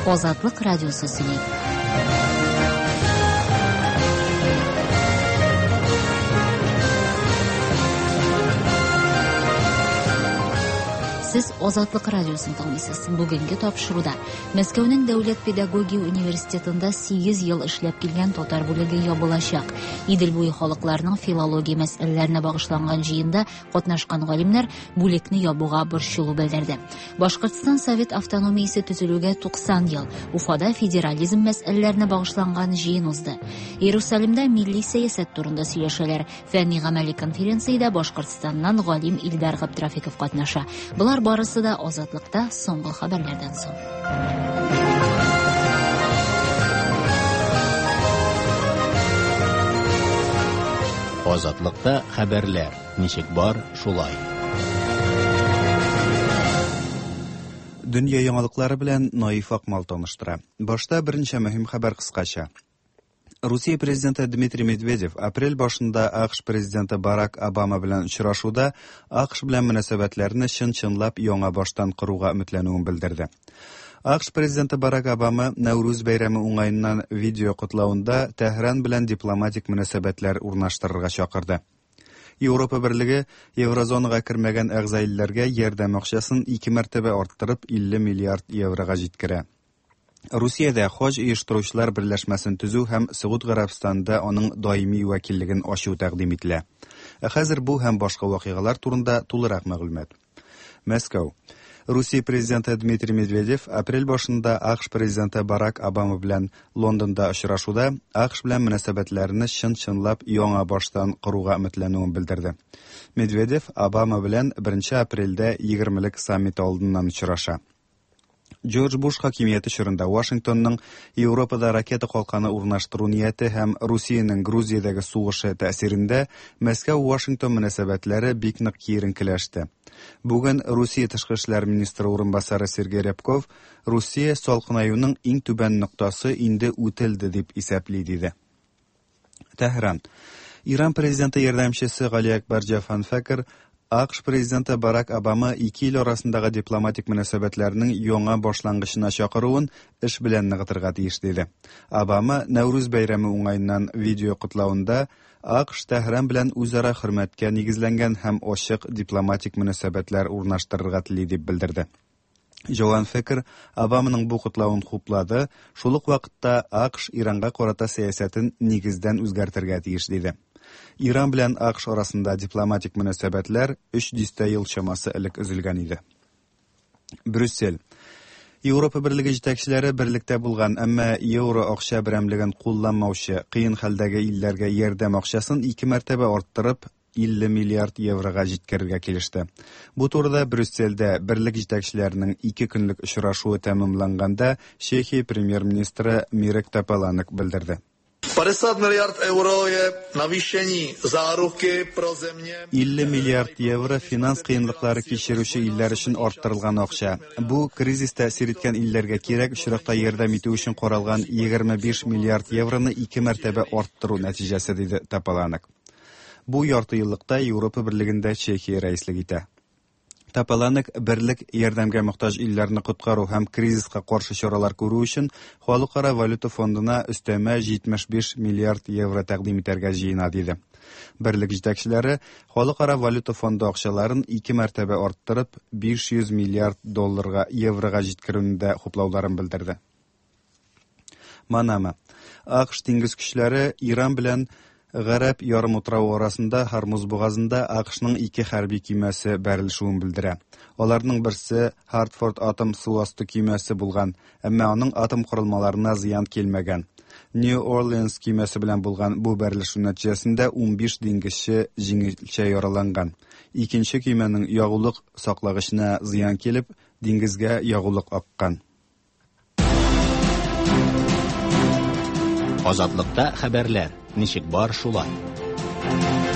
Азатлык радиосы сөйли. Сез Азатлык радиосын тыңлыйсыз. Бүгенге тапшыруда Мәскәүнең Дәүләт педагогия университетында 8 ел эшләп килгән татар бүлеге ябылачак. Идел буе халыкларының филология мәсьәләләренә багышланган җыенда катнашкан галимнәр бүлекне ябуга борчылу белдерде. Башкортстан Совет автономиясе төзелүгә 90 ел. Уфада федерализм мәсьәләләренә багышланган җыен узды. Иерусалимдә милли сәясәт турында сөйләшәләр. Фәнни-гамәли конференциядә Башкортстаннан галим Илдар Габдрафиков катнаша. Булар барысы да Азатлыкта соңгы хәбәрләрдән соң. Азатлыкта хәбәрләр. Ничек бар, шулай. Дөнья яңалыклары белән Наиф Акмал таныштыра. Башта беренче мөһим хәбәр кыскача. Русия президенты Дмитрий Медведев апрель башында АКШ президенты Барак Обама белән очрашуда АКШ белән мөнәсәбәтләрне чын-чынлап яңа баштан коруга өметләнүен белдерде. АКШ президенты Барак Обама Нәүрүз бәйрәме уңаеннан видео котлауында Тәһран белән дипломатик мөнәсәбәтләр урнаштырырга чакырды. Европа берлеге еврозонага кермәгән әгъза ярдәм акчасын 2 мәртәбә арттырып 50 миллиард еврога җиткерә. Русиядә хаҗ оештыручылар берләшмәсен төзү һәм Сәгуд Гарәбстанда аның даими вәкиллеген ачу тәкъдим ителә. Хәзер бу һәм башка вакыйгалар турында тулырак мәгълүмат. Мәскәү. Русия президенты Дмитрий Медведев апрель башында АКШ президенты Барак Обама белән Лондонда очрашуда АКШ белән мөнәсәбәтләрне чын-чынлап яңа баштан коруга өметләнүен белдерде. Медведев Обама белән 1 апрельдә 20-лек саммит алдыннан очраша. Джордж Буш хакимияте чорында Вашингтонның Европада ракета калканы урнаштыру нияте һәм Русиянең Грузиядәге сугышы тәэсирендә Мәскәү-Вашингтон мөнәсәбәтләре бик нык киеренкеләште. Бүген Русия тышкы эшләр министры урынбасары Сергей Рябков Русия салкынаюның иң түбән ноктасы инде үтелде дип исәпли диде. Тәһран. Иран президенты ярдәмчесе Гали Акбар Җафан Фәкер АКШ президенты Барак Обама 2 ил арасындагы дипломатик мөнәсәбәтләрнең яңа башлангычына чакыруын эш белән ныгытырга тиеш диде. Обама Нәүрүз бәйрәме уңаеннан видео котлауында АКШ Тәһран белән үзара хөрмәткә нигезләнгән һәм ачык дипломатик мөнәсәбәтләр урнаштырырга тели дип белдерде. Җаван Фәкер Обаманың бу котлавын хуплады, шул ук вакытта АКШ Иранга карата сәясәтен нигездән үзгәртергә тиеш диде. Иран белән АКШ арасында дипломатик мөнәсәбәтләр 300 ел чамасы элек өзелгән иде. Брюссель. Европа берлеге җитәкчеләре берлектә булган, әмма евро акча берәмлеген кулланмаучы кыен хәлдәге илләргә ярдәм акчасын 2 мәртәбә арттырып 50 миллиард еврога җиткерергә килеште. Бу турыда Брюссельдә берлек җитәкчеләренең 2 көнлек очрашуы тәмамланганда Чехия премьер-министры Mirek Topolánek белдерде. 50 миллиард евро je navýšení záruky pro země. 50 миллиард евро финанс кыенлыклары кичерүче илләр өчен арттырылган акча. Бу кризис тәэсир иткән илләргә кирәк очракта ярдәм итү өчен каралган 25 миллиард евроны 2 мәртәбә арттыру нәтиҗәсе диде Topolánek. Бу ярты еллыкта Европа берлегендә Чехия рәислек итә. Topolánek берлек ярдәмгә мохтаҗ илләрне коткару һәм кризиска каршы чаралар күрү өчен Халыкара валюта фондына өстәмә 75 миллиард евро тәкъдим итәргә җыена диде. Берлек җитәкчеләре Халыкара валюта фонды акчаларын 2 мәртәбә арттырып 500 миллиард долларга еврога җиткерүендә хуплауларын белдерде. Манама. АКШ диңгез көчләре Иран белән Гарәп ярымутрауы арасында Хормуз бугазында АКШның 2 хәрби кимәсе бәрелешүен белдерә. Аларның берсе Хартфорд атом су асты кимәсе булган, әмма аның атом корылмаларына зыян килмәгән. New Orleans кимәсе белән булган бу бәрелешү нәтиҗәсендә 15 диңгезче җиңелчә яраланган. Икенче кимәнең ягулык саклагычына зыян килеп, диңгезгә ягулык аккан. Азатлыкта хәбәрләр. Ничек бар, шулай.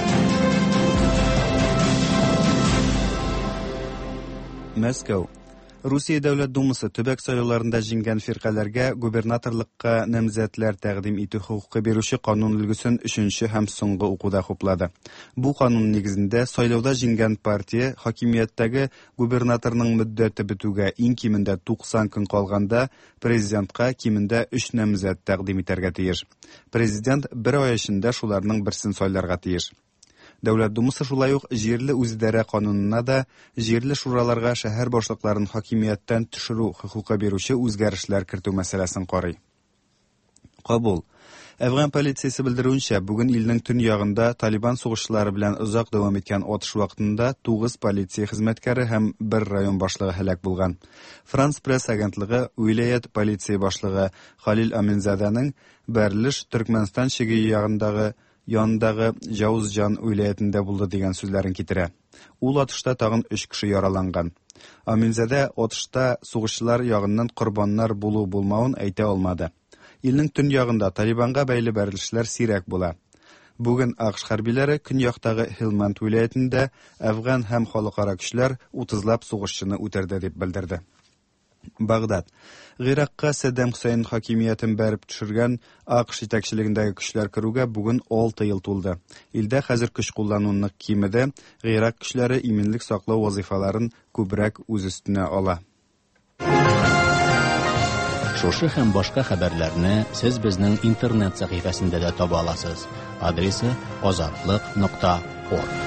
Мәскәү. Русия Дәүләт Думасы төбәк сайлауларында җиңгән фиркаләргә губернаторлыкка намзәтләр тәкъдим итү хукукы бирүче канун өлгесен 3нче һәм соңгы укуда хуплады. Бу канун нигезендә сайлауда җиңгән партия хакимияттәге губернаторның мөддәте бетүгә иң кимендә 90 көн калганда президентка кимендә 3 намзәт тәкъдим итәргә тиеш. Президент 1 ай эчендә шуларның берсен сайларга тиеш. Дәүләт Думасы шулай ук җирле үзидарә канунына да җирле шураларга шәһәр башлыкларын хакимияттән төшерү хокукы бирүче үзгәрешләр кертү мәсьәләсен карый. Кабул. Әфган полициясе белдерүенчә, бүген илнең төньягында Талибан сугышчылары белән озак дәвам иткән атыш вакытында 9 полиция хезмәткәре һәм 1 район башлыгы һәлак булган. Франс пресс агентлыгы Уилаят полиция башлыгы Халил Аминзаданың Бәрлеш Төркмәнстан чиге янындагы Җавызҗан уилаятендә булды дигән сүзләрен китерә. Ул атышта тагын 3 кеше яраланган. Аминзада атышта сугышчылар ягыннан корбаннар булу-булмавын әйтә алмады. Илнең төньягында Талибанга бәйле бәрелешләр сирәк була. Бүген АКШ хәрбиләре көньяктагы Хелманд уилаятендә әфган һәм халыкара көчләр 30лап сугышчыны үтерде дип белдерде. Багдад. Гыйракка Саддам Хусейн хакимиятен бәреп төшергән АКШ җитәкчелегендәге көчләр керүгә бүген 6 ел тулды. Илдә хәзер көч куллануның кимеде Гыйрак көчләре иминлек саклау вазифаларын күбрәк үз өстенә ала. Шушы һәм башка хәбәрләрне сез безнең интернет сәхифәсендә дә таба аласыз. Адресы azatlyk.org.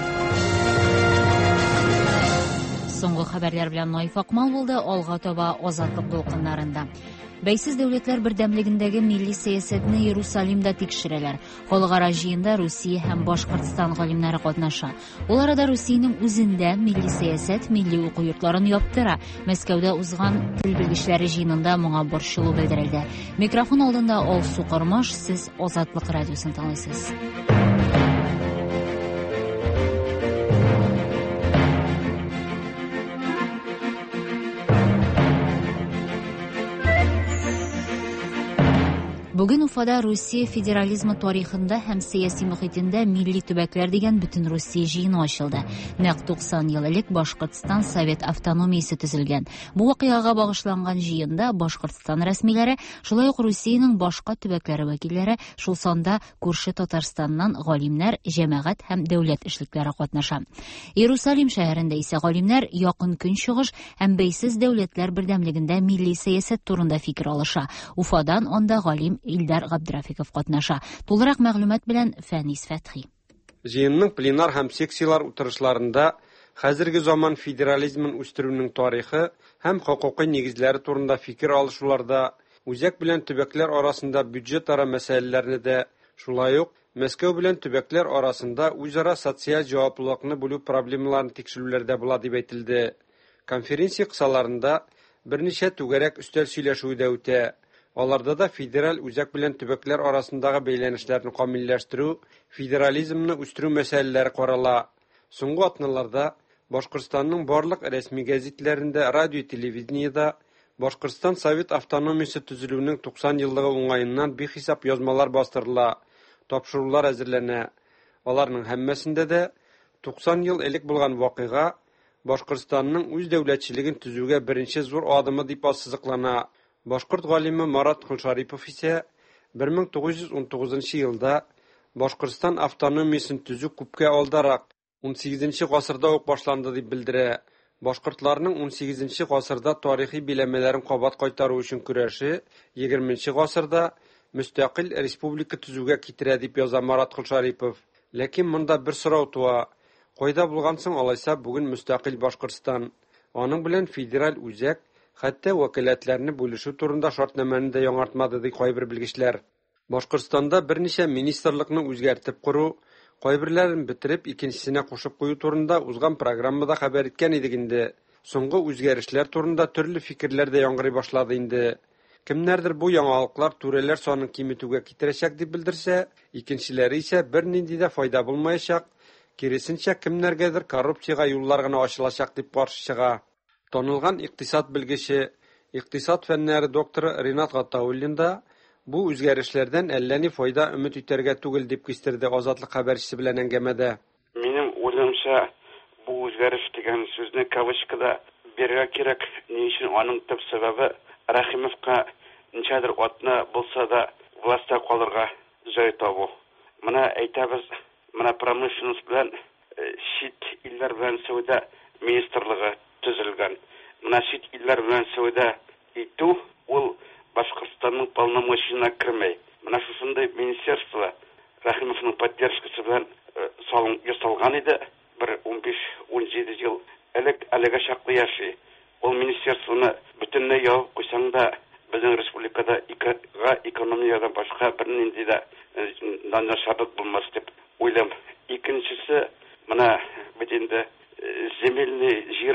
Соңгы хәбәрләр белән Наиф Акмал булды, алга таба азатлык дулкыннарында. Бәйсез дәүләтләр бердәмлегендәге милли сәясәтне Иерусалимда тикшерәләр. Халыкара җыенда Русия һәм Башкортстан галимнәре катнаша. Ул арада Русиянең үзендә милли сәясәт, милли уку йортларын яптыра. Мәскәүдә узган тел белгечләре җыенында моңа борчылу белдерелде. Микрофон алдында Алсу Кармаш, сез Азатлык радиосын тыңлыйсыз. Бүген Уфада Русия федерализмы тарихында һәм сәяси мөхитендә милли төбәкләр дигән бөтен Русия җыены ачылды. Нәкъ 90 ел элек Башкортстан Совет автономиясе төзелгән. Бу вакыйгага багышланган җыенда Башкортстан рәсмиләре, шулай ук Русиянең башка төбәкләре вәкилләре, шул санда күрше Татарстаннан галимнәр, җәмәгать һәм дәүләт эшлекләре катнаша. Иерусалим шәһәрендә исә галимнәр якын көнчыгыш һәм бәйсез дәүләтләр бердәмлегендә милли сәясәт турында фикер алыша. Уфадан анда галим Илдар Габдрафиков катнаша. Тулырак мәгълүмат белән Фәнис Фәтхи. Җыенның пленар һәм секциялар утырышларында хәзерге заман федерализмын үстерүнең тарихы һәм хокукый нигезләре турында фикер алышуларда үзәк белән төбәкләр арасында бюджет-ара мәсьәләләрне дә, шулай ук Мәскәү белән төбәкләр арасында үзара социаль җаваплылыкны бүлү проблемаларын тикшерүләрдә була дип әйтелде. Конференция кысаларында берничә түгәрәк өстәл сөйләшүе дә үтә. Аларда да федераль үзәк белән төбәкләр арасындагы бәйләнешләрне камилләштерү, федерализмны үстерү мәсьәләләре карала. Соңгы атналарда Башкортстанның барлык рәсми гәзитләрендә, радио-телевидениедә Башкортстан Совет автономиясе төзелүенең 90 еллыгы уңаеннан бихисап язмалар бастырыла, тапшырулар әзерләнә. Аларның һәммәсендә дә 90 ел элек булган вакыйга Башкортстанның үз дәүләтчелеген төзүгә беренче зур адымы дип ассызыклана. Башкорт галиме Марат Хулшарипов исә 1919 елда Башкортстан автономиясен төзү күпкә алдарак 18 гасырда ук башланды дип белдерә. Башкортларның 18 гасырда тарихи биләмәләрен кабат кайтару өчен көрәше 20 гасырда мөстәкыйль республика төзүгә китерә дип яза Марат Хулшарипов. Ләкин монда бер сорау туа. Кайда булган соң алайса бүген мөстәкыйль Башкортстан? Аның белән федераль үзәк хәтта вәкаләтләрне бүлешү турында шартнамәне дә яңартмады ди кайбер белгечләр. Башкортстанда берничә министрлыкны үзгәртеп куру, кайберләрен битереп икенчесенә кушып кую турында узган программада хәбәр иткән идек инде. Соңгы үзгәрешләр турында төрле фикерләр дә яңгырый башлады инде. Кемнәрдер бу яңалыклар түрәләр санын киметүгә китерәчәк дип белдерсә, икенчеләре исә бернинди дә файда булмаячак, киресенчә кемнәргәдер коррупциягә юллар гына ачылачак дип каршы чыга. Танылган икътисад белгече, икътисад фәннәре докторы Ринат Гатауллин да бу үзгәрешләрдән әллә ни файда өмет итәргә түгел дип кистерде Азатлык хәбәрчесе белән әңгәмәдә. Минем уйлымча, бу үзгәреш дигән сүзне кавычкада берге керек. Не үшін оның төп себебі Рахимовқа ничәдер атна булса да властьта калырга җай табу. Менә әйтәбез, менә промышленность белән шит илләр белән сәүдә министрлыгы төзелгән. Менә шит илләр белән сәүдә итү ул Башкортстанның полномочиясына кермәй. Менә шушындай министерство Рахимовның поддержкасы белән салым ясалган иде. Бер 15-17 ел элек әлегә чаклы яши. Ул министерствоны бөтенләй ябып куйсаң да, безнең республикада экономиядан башка бернинди дә начарлык булмас дип уйлам. Икенчесе, менә бит инде земельный җир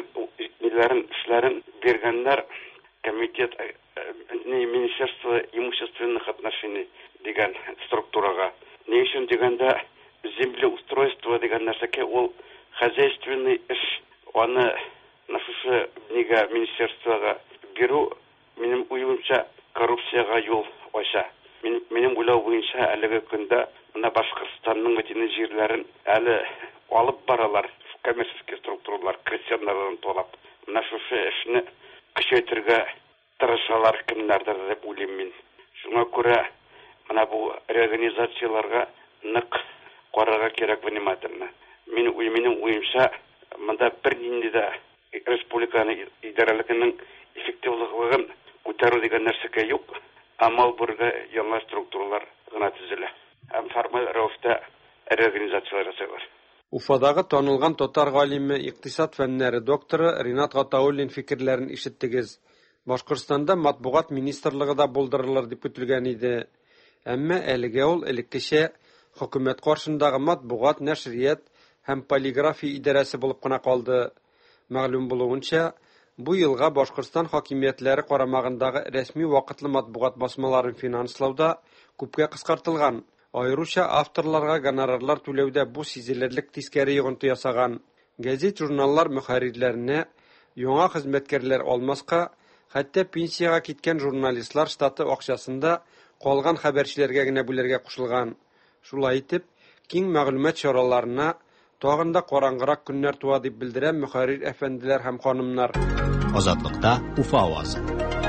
эшләрен бергәннәр комитет Министерство имущественных отношений дигән структурага. Не өчен дигәндә землеустройство дигән нәрсәкә ул хозяйственный эш. Аны шушы министерствога бирү минем уйлымча коррупцияга юл ача. Минем уйлау буенча әлеге көндә менә Башкортстанның бөтен җирләрен әле алып баралар коммерческий структуралар крестьяннардан талап. Менә шушы эшне көчәйтергә тырышалар кемнәрдер дип уйлыйм мин. Шуңа күрә менә бу реорганизацияларга нык карарга кирәк внимательно. Минем уйымча монда бернинди дә республиканың идарәлегенең эффективлыгын күтәрү дигән нәрсәкә юк. Амал бүргә яңа структуралар гына төзелә. Һәм формаль рәвештә реорганизациялар ясыйлар. Уфадагы танылган татар галиме, икътисад фәннәре докторы Ринат Гатауллин фикерләрен ишеттегез. Башкортстанда матбугат министрлыгы да булдырылыр дип көтелгән иде. Әмма әлегә ул элеккечә хөкүмәт каршындагы матбугат, нәшрият һәм полиграфия идарәсе булып кына калды. Мәгълүм булуынча, бу елга Башкортстан хакимиятләре карамагындагы рәсми вакытлы матбугат басмаларын финанслауда күпкә кыскартылган. Айруча авторларга гонорарлар түләүдә бу сизелерлек тискәре йогынты ясаган. Гәзит, журналлар мөхәррирләренә яңа хезмәткәрләр алмаска, хәтта пенсияга киткән журналистлар штаты акчасында калган хәбәрчеләргә генә бүләргә кушылган. Шулай итеп, киң мәгълүмат чараларына тагын да караңгырак көннәр туа дип белдерә мөхәррир әфәнделәр һәм ханымнар. Азатлыкта Уфа авазы.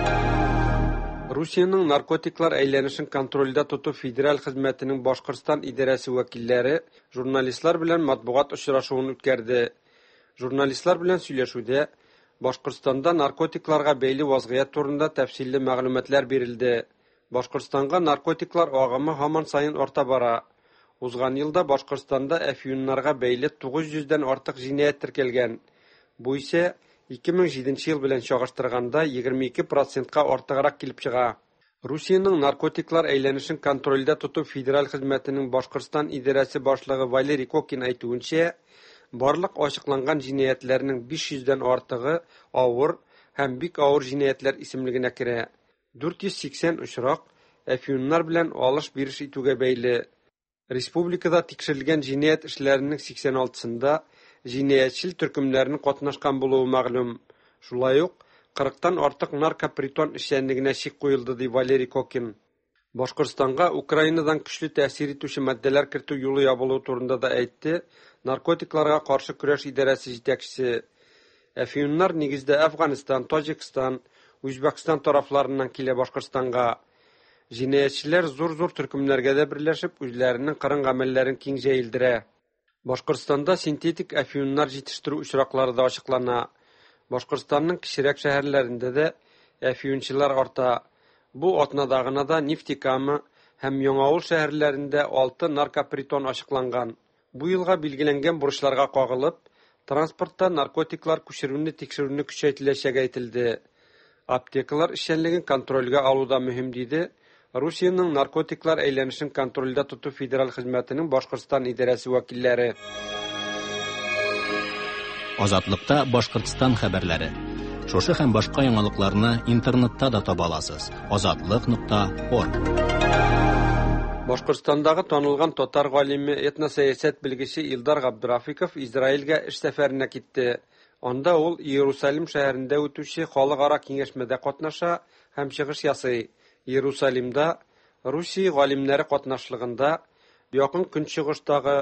Русиянең наркотиклар әйләнешен контрольдә тоту федераль хезмәтенең Башкортстан идарәсе вәкилләре журналистлар белән матбугат очрашуын үткәрде. Журналистлар белән сөйләшүдә Башкортстанда наркотикларга бәйле вазгыять турында тәфсилле мәгълүматлар бирелде. Башкортстанга наркотиклар агымы һаман сайын арта бара. Узган елда Башкортстанда әфьюннарга бәйле 900-дән артык җинаять теркәлгән. Бу исә 2007 ел белән чагыштырганда 22%-ка артыграк килеп чыга. Русиянең наркотиклар әйләнешен контрольдә тоту федераль хезмәтенең Башкортстан идарәсе башлыгы Валерий Кокин әйтүенчә, барлык ачыкланган җинаятләрнең 500-дән артыгы авыр һәм бик авыр җинаятләр исемлегенә керә. 480 очрак әфьюннар белән алыш-биреш итүгә бәйле. Республикада тикшерелгән җинаять эшләренең 86-сында җинаятьчел төркемнәрнең катнашкан булуы мәгълүм. Шулай ук 40-тан артык наркопритон эшчәнлегенә чик куелды ди Валерий Кокин. Башкортстанга Украинадан көчле тәэсир итүче матдәләр кертү юлы ябылу турында да әйтте наркотикларга каршы көрәш идарәсе җитәкчесе. Әфьюннар нигездә Афганистан, Таҗикстан, Үзбәкстан тарафларыннан килә Башкортстанга. Җинаятьчеләр зур-зур төркемнәргә дә берләшеп, үзләренең кырын гамәлләрен киң җәелдерә. Башкортстанда синтетик әфьюннар җитештерү очраклары да ачыклана. Башкортстанның кечерәк шәһәрләрендә дә әфьюнчылар арта. Бу атнадагына да Нефтекама һәм Яңавыл шәһәрләрендә 6 наркопритон ачыкланган. Бу елга билгеләнгән бурычларга кагылып, транспортта наркотиклар күчерүне тикшерүне көчәйтеләчәге әйтелде. Аптекалар эшчәнлеген контрольгә алуда мөһим диде Русиянең наркотиклар әйләнешен контрольдә тоту федераль хезмәтенең Башкортстан идарәсе вәкилләре. Азатлыкта Башкортстан хәбәрләре. Шушы һәм башка яңалыкларны интернетта да таба аласыз. Azatlyk.org. Башкортстандагы танылган татар галиме, этносәясәт белгече Илдар Габдрафиков Израильгә эш сәфәренә китте. Анда ул Иерусалим шәһәрендә үтүче халыкара киңәшмәдә катнаша һәм чыгыш ясый. Иерусалимда Русия галимнәре катнашлыгында якын көнчыгыштагы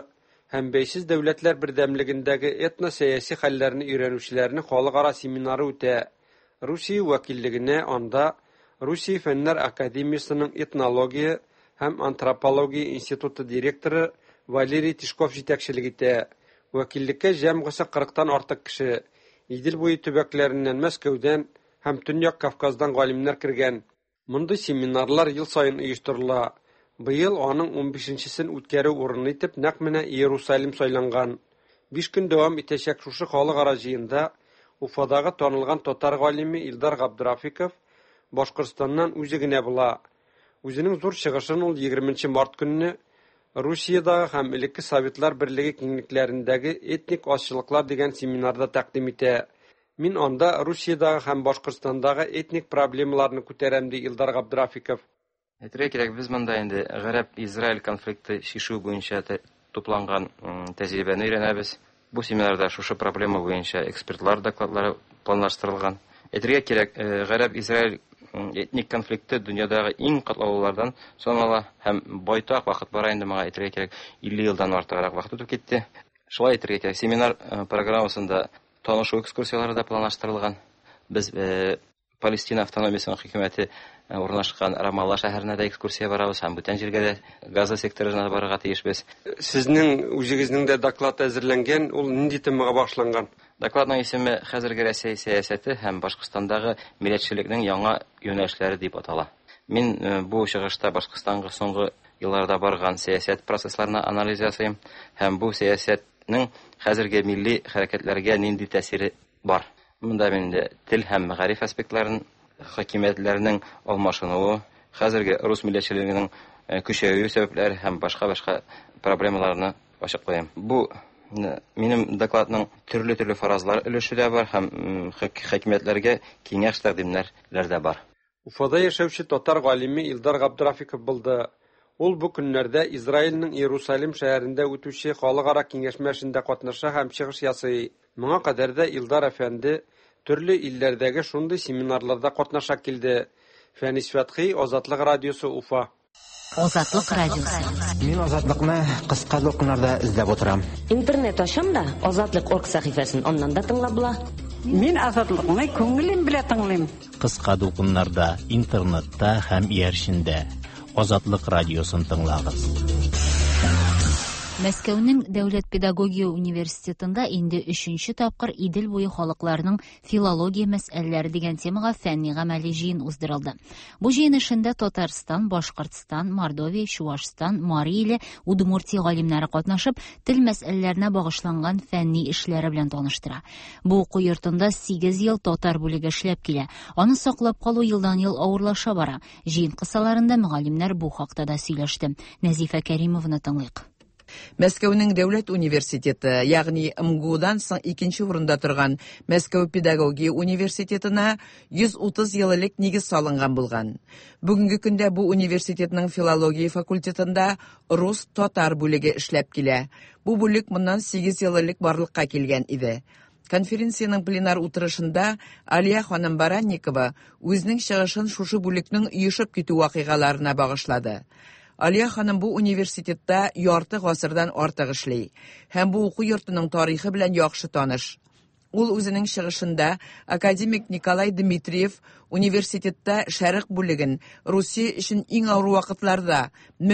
һәм бәйсез дәүләтләр бердәмлегендәге этно-сәяси хәлләрне өйрәнүчеләрне халыкара семинары үтә. Русия вәкиллегенә анда Русия Фәннәр академиясының этнология һәм антропология институты директоры Валерий Тишков җитәкчелек итә. Вәкиллеккә җәмгысе 40-тан артык кеше, Идел буе төбәкләреннән, Мәскәүдән һәм Төньяк Кавказдан галимнәр кергән. Мондый семинарлар ел саен оештырыла. Быел аның 15-сен үткәрү урыны итеп нәкъ менә Иерусалим сайланган. 5 көн дәвам итәчәк шушы халыкара җыенда Уфадагы танылган татар галиме Илдар Габдрафиков Башкортстаннан үзе генә була. Үзенең зур чыгышын ул 20 март көнне Русиядагы һәм элекке Советлар Берлеге киңлекләрендәге этник азчылыклар дигән семинарда тәкъдим итә. Мин анда Русиядагы һәм Башкортстандагы этник проблемаларны күтәрәм ди Илдар Габдрафиков. Әйтергә кирәк, без монда инде Гарәп-Израиль конфликты шишу буенча тупланган тәҗрибәне өйрәнәбез. Бу семинарда шушы проблема буенча экспертлар докладлары планлаштырылган. Әйтергә кирәк, Гарәп-Израиль этник конфликты дөньядагы иң катлаулылардан санала һәм байтак вакыт бара инде, моңа әйтергә кирәк, 50 елдан артыграк вакыт үтеп китте. Шулай әйтергә кирәк, семинар программасында танышу экскурсиялары да планлаштырылган. Без Палестина автономиясының хөкүмәте урнашкан Рамалла шәһәренә дә экскурсия барабыз һәм бүтән җиргә дә Газа секторына барырга тиешбез. Сезнең үзегезнең дә доклад әзерләнгән, ул нинди темага багышланган? Докладның исеме хәзерге Россия сәясәте һәм Башкортстандагы милләтчелекнең яңа юнәлешләре дип атала. Мин бу чыгышта Башкортстанга соңгы елларда барган сәясәт процессларына анализ ясыйм һәм бу сәясәтнең хәзерге милли хәрәкәтләргә нинди тәэсире бар. Монда инде тел һәм мәгариф аспектларын, хакимиятләрнең алмашынуы, хәзерге рус милләтчелегенең көчәюе сәбәпләре һәм башка проблемаларны ачыклыйм. Бу минем докладның төрле фаразлар өлеше дә бар һәм хакимиятләргә киңәш тәкъдимнәр дә бар. Уфада яшәүче татар галиме Илдар Габдрафиков булды. Ул бу көннәрдә Израильнең Иерусалим шәһәрендә үтүче халыкара киңәшмәсендә катнаша һәм чыгыш ясый. Моңа кадәр дә Илдар әфәнде төрле илләрдәге шундый семинарларда катнаша килде. Фәнис Фәтхи, Азатлык радиосы, Уфа. Азатлык радиосы. Мин Азатлыкны кыска документарда эзләп утырам. Интернет ашамда Азатлык.орг сәхифәсен аннан да тыңлап була. Мин Азатлыкны күңелем белән тыңлыйм. Кыска документарда, интернетта һәм иярчендә Азатлык радиосын тыңлагыз. Мәскәүнең Дәүләт педагогия университетында инде 3нче тапкыр Идел буе халыкларының филология мәсьәләләре дигән темага фәнни-гамәли җыен уздырылды. Бу җыен эшендә Татарстан, Башкортстан, Мордовия, Чувашстан, Мари иле Удмуртия галимнәре катнашып, тел мәсьәләләренә багышланган фәнни эшләре белән таныштыра. Бу уку йортында 8 ел татар бүлеге эшләп килә. Аны саклап калу елдан-ел авырлаша бара. Җыен кысаларында мөгаллимнәр бу хакта да сөйләште. Нәзифә Кәримовны тыңлыйк. Мәскәүнең Дәүләт университеты, ягъни МГУдан соң икенче урында торган Мәскәү педагогия университетына 130 ел элек нигез салынган булган. Бүгенге көндә бу университетның филология факультетында рус-татар бүлеге эшләп килә. Бу бүлек моннан 8 ел элек барлыкка килгән иде. Конференциянең пленар утырышында Алия ханым Баранникова үзенең чыгышын шушы бүлекнең оешып китү вакыйгаларына багышлады. Алия ханым бу университетта ярты гасырдан артык эшли һәм бу уку йортының тарихы белән яхшы таныш. Ул үзенең чыгышында академик Николай Дмитриев университетта шәрык бүлеген Русия өчен иң авыр вакытларда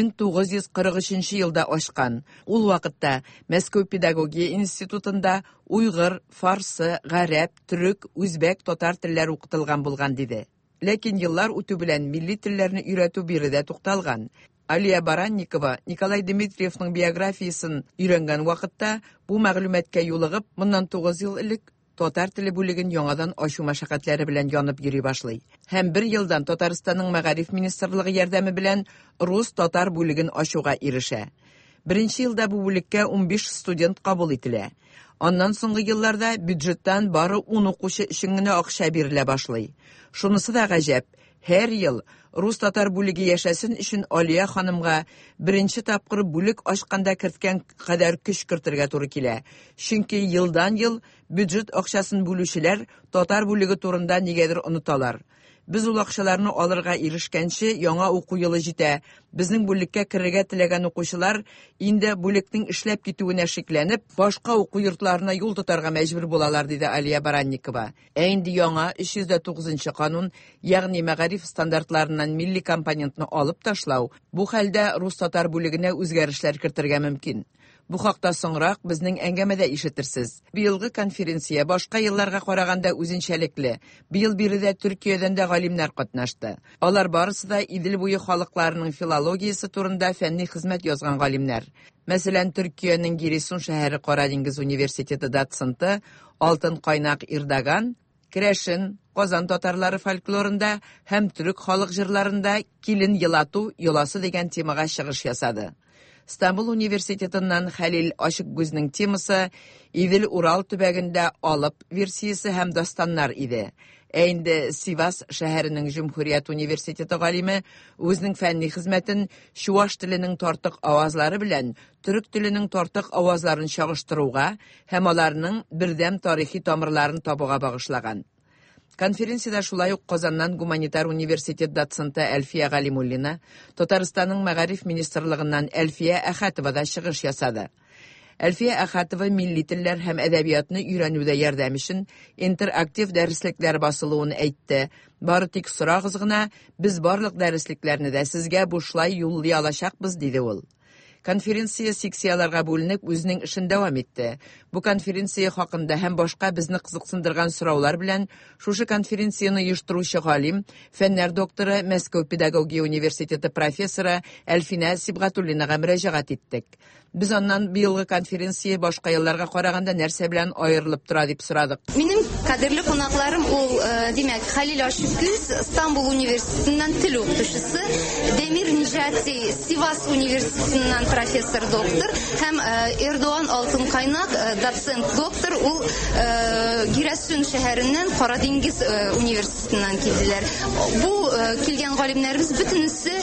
1943 елда ачкан. Ул вакытта Мәскәү педагогия институтында уйгыр, фарсы, гарәп, төрек, үзбәк, татар телләре укытылган булган диде. Ләкин еллар үтү белән милли телләрне өйрәтү биредә тукталган. Алия Баранникова Николай Дмитриевның биографиясын өйрәнгән вакытта бу мәгълүматкә юлыгып, моннан 9 ел элек татар теле бүлеген яңадан ачу мәшәкатьләре белән янып йөри башлый. Һәм 1 елдан Татарстанның мәгариф министрлыгы ярдәме белән рус-татар бүлеген ачуга ирешә. 1нче елда бу бүлеккә 15 студент кабул ителә. Аннан соңгы елларда бюджеттан бары 10 укучы өчен генә акча бирелә башлый. Шунысы да гаҗәп. Һәр ел рус-татар бүлеге яшәсен өчен Алия ханымга 1нче тапкыр бүлек ачканда керткән кадәр көч кертергә туры килә. Чөнки елдан ел бюджет акчасын бүлүчеләр татар бүлеге турында нигәдер оныталар. Biz ул акчаларны алырга ирешкәнче яңа уку елы җитә. Безнең бүлеккә керергә теләгән укучылар инде бүлекнең эшләп китүенә шикләнеп, башка уку йортларына юл тотарга мәҗбүр булалар, диде Алия Баранникова. Инде яңа 309 канун, ягъни мәгариф стандартларыннан милли компонентны алып ташлау, бу хәлдә рус-татар бүлегенә үзгәрешләр кертергә мөмкин. Бу хакта соңрак безнең әңгәмәдә ишетерсез. Быелгы конференция башка елларга караганда үзенчәлекле. Быел биредә Төркиядән дә галимнәр катнашты. Алар барысы да Идел буе халыкларының филологиясе турында фәнни хезмәт язган галимнәр. Мәсәлән, Төркиянең Гирисун шәһәре Кара диңгез университеты доценты Алтын Кайнак Ирдаган Керәшен, Казан татарлары фольклорында һәм төрек халык җырларында килен елату, йоласы дигән темага чыгыш ясады. Стамбул университетыннан Хәлил Ачыкгүзнең темасы Идел Урал төбәгендә алып версиясе һәм дастаннар иде. Инде Сивас шәһәренең Җумһурият университеты галиме үзенең фәнни хезмәтен чуаш теленең тартык авазлары белән төрек теленең тартык авазларын чагыштыруга һәм аларның бердәм тарихи тамырларын табуга багышлаган. Конференцияда шулай ук Казаннан гуманитар университет доценты Әлфия Галимуллина, Татарстанның мәгариф министрлыгыннан Әлфия Әхәтова да чыгыш ясады. Әлфия Әхәтова милли телләр һәм әдәбиятны өйрәнүдә ярдәм өчен интерактив дәреслекләр басылуын әйтте. Бары тик сорагыз гына, без барлык дәреслекләрне дә сезгә бушлай юллый алачакбыз, диде ул. Конференция секцияларга бүленеп үзенең эшен дәвам итте. Бу конференция хакында һәм башка безне кызыксындырган сораулар белән шушы конференцияны оештыручы галим, фәннәр докторы, Мәскәү педагогия университеты профессоры Әлфинә Сибгатуллинага мөрәҗәгать иттек. Biz ondan быелгы конференция башка елларга караганда нәрсә белән аерылып тора дип сорадык. Минем кадерле кунакларым ул, димәк, Хәлил Ачыкгүз, Стамбул университетыннан тел укытучысы, Демир Нижати, Сивас университетыннан профессор доктор һәм Эрдоğan Алтын Кайнак, доцент доктор, ул Гирәсүн шәһәреннән Кара диңгез университетыннан килделәр. Бу килгән галимнәребез бөтенесе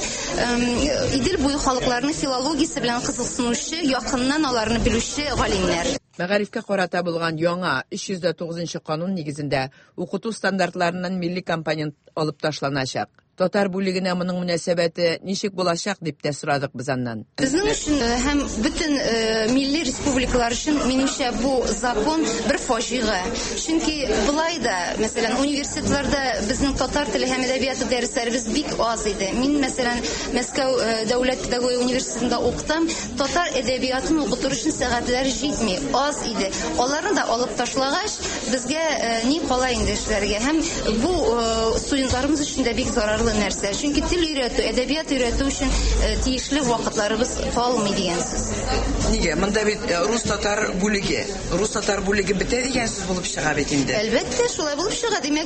Идел буе халыкларының филологиясе белән кызыксынучы, якыннан аларны белүче галимнәр. Мәгарифкә карата булган яңа 309 канун нигезендә укыту стандартларыннан милли компонент алып ташланачак. Татар бүлегенә моның мөнәсәбәте ничек булачак дип тә сорадык без аннан. Безнең өчен һәм бөтен милли республикалар өчен минемчә бу закон бер фаҗига. Чөнки булай да, мәсәлән, университетларда безнең татар теле һәм әдәбияты дәресләребез бик аз иде. Мин, мәсәлән, Мәскәү дәүләт педагогия университетында укытам, татар әдәбиятын укытыр өчен сәгатьләр җитми, аз иде. Аларны да алып ташлагач, безгә ни калай инде эшләргә. Һәм бу студентларыбыз өчен дә бик зарарлы нәрсә. Чөнки тел өйрәтү, әдәбият өйрәтү өчен тиешле вакытларыбыз калмый дигәнсез. Нигә? Монда бит рус-татар бүлеге. Рус-татар бүлеге бетә дигәнсез булып чыга бит инде. Әлбәттә, шулай булып чыга. Димәк,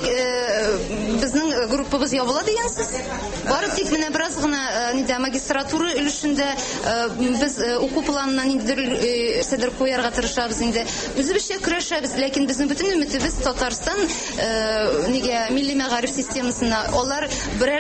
безнең группабыз ябыла дигәнсез. Бары тик менә бераз гына нидә магистратура өлешендә без уку планына ниндидер куярга тырышабыз инде. Үзебезчә көрәшәбез, ләкин безнең бөтен өметебез Татарстан нигә милли мәгариф системасына. Алар берәр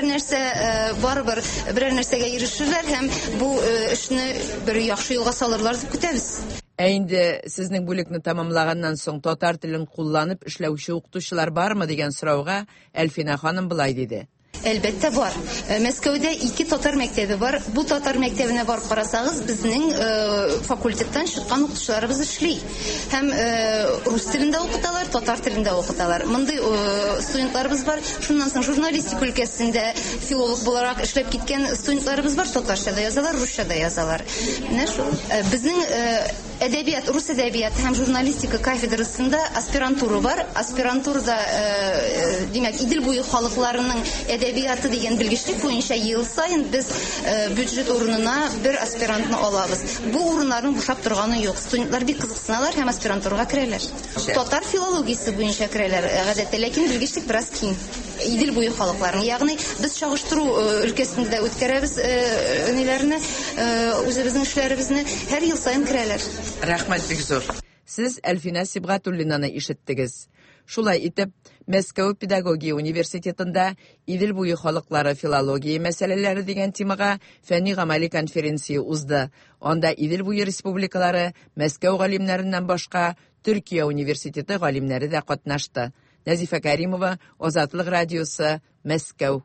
нәрсәгә ирешерләр һәм бу эшне бер яхшы юлга салырлар дип көтәбез. Инде сезнең бүлекне тамамлаганнан соң татар телен кулланып эшләүче укытучылар бармы дигән сорауга Әлфинә ханым булай диде. Әлбәттә бар. Мәскәүдә 2 татар мәктәбе бар. Бу татар мәктәбенә барып карасагыз, безнең факультеттан чыккан укытучыларыбыз эшли. Һәм рус телендә укыталар, татар телендә укыталар. Мондый студентларыбыз бар. Шуннан соң журналистика өлкәсендә филолог буларак эшләп киткән студентларыбыз бар. Татарча да язалар, русча да язалар. Менә шул. Безнең әдәбият, рус әдәбияты һәм журналистика кафедрасында аспирантура бар. Аспирантурада, димәк, Идел буе халыкларының әдәбияты дигән белгечлек буенча ел сайын без бюджет урынына бер аспирантны алабыз. Бу урыннарның бушап торганы юк. Студентлар бик кызыксыналар һәм аспирантурага керәләр. Татар филологиясе буенча керәләр, гадәттә, ләкин белгечлек бераз киң. Идел буе халыкларның, ягъни без чагыштыру өлкәсендә үткәрәбез ниләрне, үзебезнең эшләребезне һәр ел сайын керәләр. Рәхмәт бик зур. Сез Әлфинә Сибгатуллинаны ишеттегез. Шулай итеп, Мәскәү педагогия университетында Идел буе халыклары филология мәсьәләләре дигән темага фәнни-гамәли конференция узды. Анда Идел буе республикалары, Мәскәү галимнәреннән башка Төркия университеты галимнәре дә катнашты. Назифа Каримова, Озатлык радиосы, Мәскәү.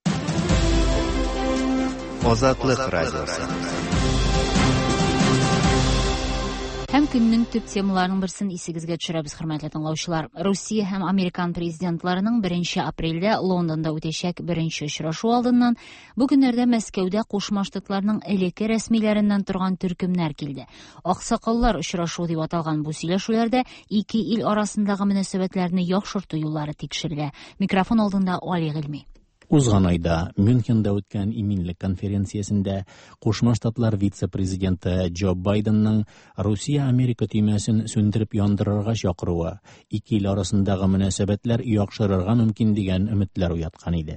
Озатлык радиосы. Һәм көннең төп темаларының берсен исегезгә төшерәбез, хөрмәтле тыңлаучылар. Русия һәм Американ президентларының 1 апрельдә Лондонда үтәчәк беренче очрашу алдыннан бу көннәрдә Мәскәүдә Кушма Штатларның элекке рәсмиләреннән торган төркемнәр килде. Аксакаллар очрашу дип аталган бу сөйләшүләрдә ике ил арасындагы мөнәсәбәтләрне яхшырту юллары тикшерелә. Микрофон алдында Али Гыйльми. Узган айда Мюнхендә үткән иминлек конференциясендә Кушма Штатлар вице-президенты Джо Байденның Русия-Америка төймәсен сүндереп яндырырга чакыруы ике ил арасындагы мөнәсәбәтләр яхшырырга мөмкин дигән өметләр уяткан иде.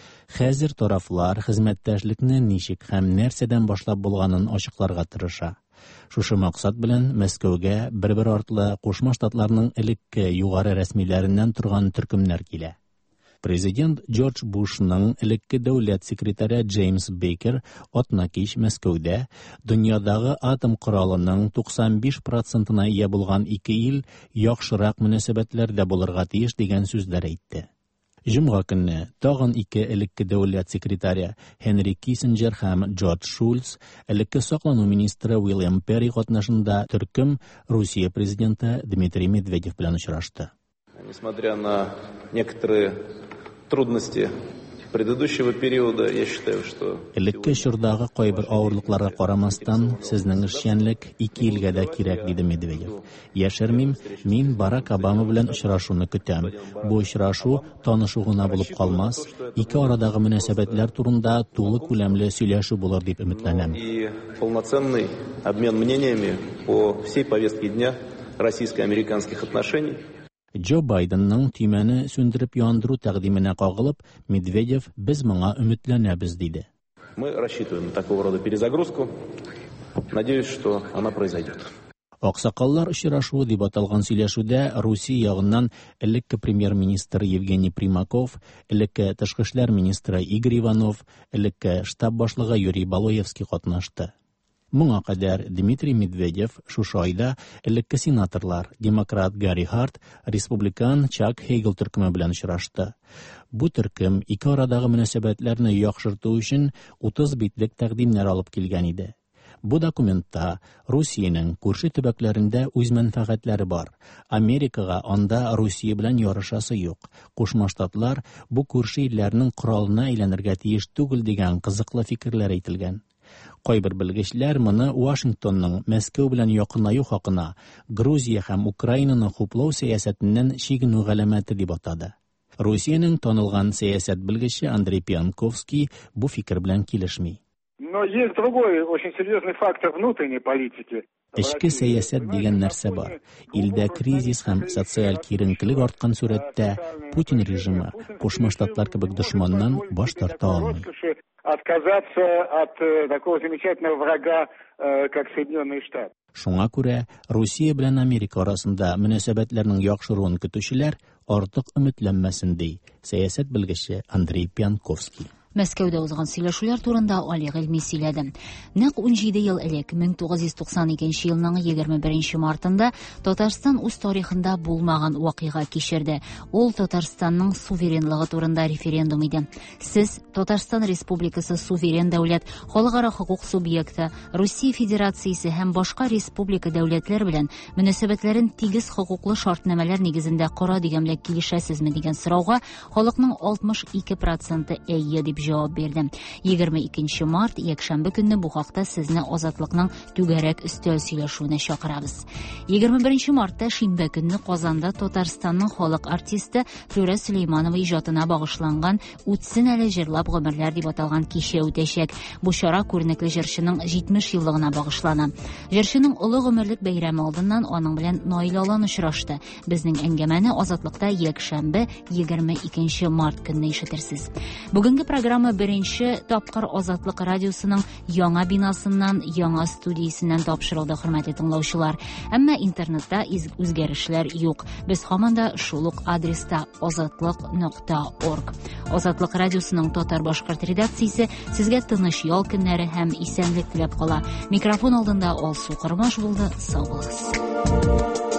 Хәзер тарафлар хезмәттәшлекне ничек һәм нәрсәдән башлап булганын ачыкларга тырыша. Шушы максат белән Мәскәүгә бер-бер артлы Кушма Штатларның элекке югары рәсмиләреннән торган төркемнәр килә. Президент Джордж Бушның элекке дәүләт секретаре Джеймс Бейкер атна-кич Мәскәүдә дөньядагы атом коралының 95%-на ия булган ике ил яхшырак мөнәсәбәтләрдә булырга тиеш дигән сүзләр әйтте. Җомга көнне тагын ике элекке дәүләт секретаре Хенри Киссинджер һәм Джордж Шульц, элекке саклану министры Уильям Перри катнашында төркем Русия президенты Дмитрий Медведев белән очрашты. Несмотря на некоторые трудности предыдущего периода, я считаю, что элекке чордагы кайбер авырлыкларга карамастан, сезнең эшчәнлек ике илгә дә кирәк, диде Медведев. Яшермим, мин Барак Обама белән очрашуны көтәм. Бу очрашу танышу гына булып калмас, ике арадагы мөнәсәбәтләр турында тулы күләмле сөйләшү булыр дип өметләнәм. И полноценный обмен мнениями по всей повестке дня российско-американских отношений. Джо Байденның төймәне сүндереп яндыру тәкъдименә кагылып, Медведев без моңа өметләнәбез диде. Мы рассчитываем на такого рода перезагрузку. Надеюсь, что она произойдет. Аксакаллар очрашуы дип аталган сөйләшүдә Русия ягыннан элекке премьер-министр Евгений Примаков, элекке тышкы эшләр министры Игорь Иванов, элекке штаб башлыгы Юрий Балоевский катнашты. Моңа кадәр Дмитрий Медведев шушы айда элекке сенаторлар, демократ Гарри Харт, республикан Чак Хейгл төркеме белән очрашты. Бу төркем ике арадагы мөнәсәбәтләрне яхшырту өчен 30 битлек тәкъдимнәр алып килгән иде. Бу документта Русиянең күрше төбәкләрендә үз мәнфәгатьләре бар. Америкага анда Русия белән ярышасы юк. Кушма Штатлар бу күрше илләрнең коралына әйләнергә тиеш түгел дигән кызыклы фикерләр әйтелгән. Кайбер белгечләр моны Вашингтонның Мәскәү белән якынаю хакына, Грузия һәм Украинаны хуплау сәясәтеннән чигенү галәмәте дип атады. Русиянең танылган сәясәт белгече Андрей Пьянковский бу фикер белән килешми. Но есть другой очень серьезный фактор внутренней политики. Эчке сәясәт дигән нәрсә бар. Илдә кризис һәм социаль киеренкелек арткан сурәттә Путин режимы Кушма Штатлар кебек дошманнан баш тарта алмый. Отказаться от такого замечательного врага, как Соединенные Штаты. Шуңа күрә Русия белән Америка арасында мөнәсәбәтләрнең яхшыруын көтүчеләр артык өметләнмәсен ди сәясәт белгече Андрей Пьянковский. Мәскәүдә узган сөйләшүләр турында Али Гыйльми сөйләде. Нәкъ 17 ел элек 1992 елның 21 мартында Татарстан үз тарихында булмаган вакыйга кичерде. Ул Татарстанның суверенлыгы турында референдум иде. Сез Татарстан Республикасы суверен дәүләт, халыкара хукук субъекты, Русия Федерациясе һәм башка республика дәүләтләр белән мөнәсәбәтләрен тигез хукуклы шартнамәләр нигезендә кора дигәнлек килешәсезме дигән сорауга халыкның 62% әйе дип җавап бирде. 22 март якшәмбе көнне бу хакта сезне Азатлыкның түгәрәк өстәл сөйләшүенә чакырабыз. 21 мартта шимбә көнне Казанда Татарстанның халык артисты Флүрә Сөләйманова иҗатына багышланган "Үтсен әле җырлап гомерләр" дип аталган кичә үтәчәк. Бу чара күренекле җырчының 70 еллыгына багышлана. Җырчының олы гомерлек бәйрәме алдыннан аның белән Наил Алан очрашты. Безнең әңгәмәне Азатлыкта якшәмбе 22 март көнне ишетерсез. Бүгенге программа беренче тапкыр Азатлык радиосының яңа бинасыннан, яңа студиясеннән тапшырылды, хөрмәтле тыңлаучылар. Әмма интернетта үзгәрешләр юк. Без һаман да шул ук адреста azatlyk.org. Азатлык радиосының татар-башкорт редакциясе сезгә тыныч ял көннәре һәм исәнлек теләп кала. Микрофон алдында Алсу Кырмаш булды. Сау булыгыз.